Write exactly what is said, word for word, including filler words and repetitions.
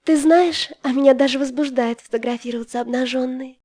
Ты знаешь, а меня даже возбуждает фотографироваться обнаженной.